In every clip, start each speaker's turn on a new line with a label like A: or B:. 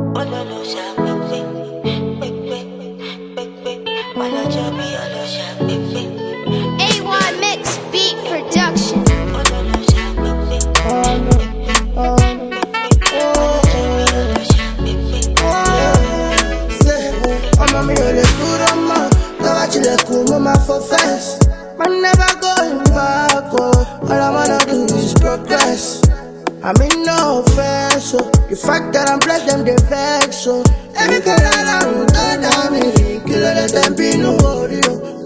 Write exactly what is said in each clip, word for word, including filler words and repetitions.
A: A one Mix Beat Production.
B: I'm a really good on my Never chill a cool mama for fast. I'm never going back, oh. All I wanna do is progress. I'm in no offense, so the fact that I'm blessed, them they vex, so every girl I don't tell me, kill her, let them be no worry, oh.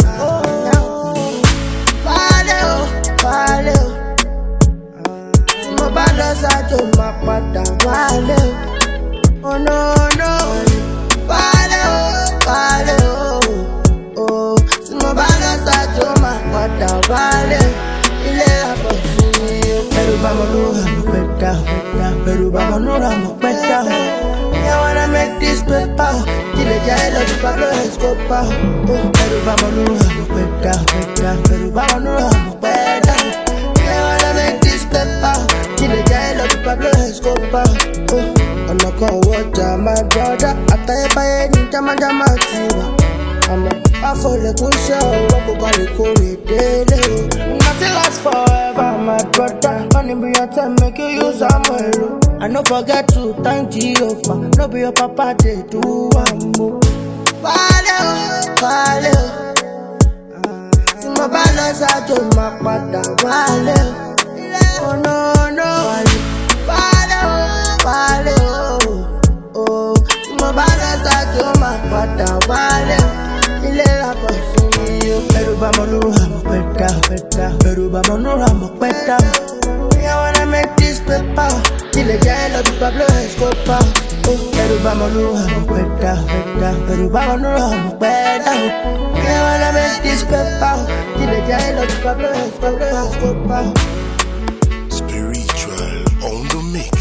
B: Vale, oh, vale, oh. My bad loss, I do my pata, vale, oh. Oh no, no, vale, oh, vale, oh. Oh, my bad loss, I do my pata, vale, il est là pour finir. Pero vamos no better, pero vamos no better. I wanna make this paper, till the jail of the Pablo Escobar. Pero vamos no better, pero vamos no better. I wanna make this paper, till the jail of the Pablo Escobar. I'm not gonna watch my brother. I tell you by any time I'm a I'm a for the good show, I go call it cool daily. Nothing lasts forever, my brother. Money be your time, make you use a money. I no forget to thank Jehovah. No be your papa, they do one more. Vale, vale. See my balance, I do my pata, vale. Oh no, no. Vale, vale, oh, oh. See my balance, I do my pata, vale. Pero vamos no ramo peta, peta. Pero vamos no ramo peta. I wanna make this paper, till the jail of the Pablo Escobar. Pero vamos no ramo peta, peta. Pero vamos no ramo peta. I wanna make this paper, till the jail of the Pablo Escobar.
C: Spiritual on the mix.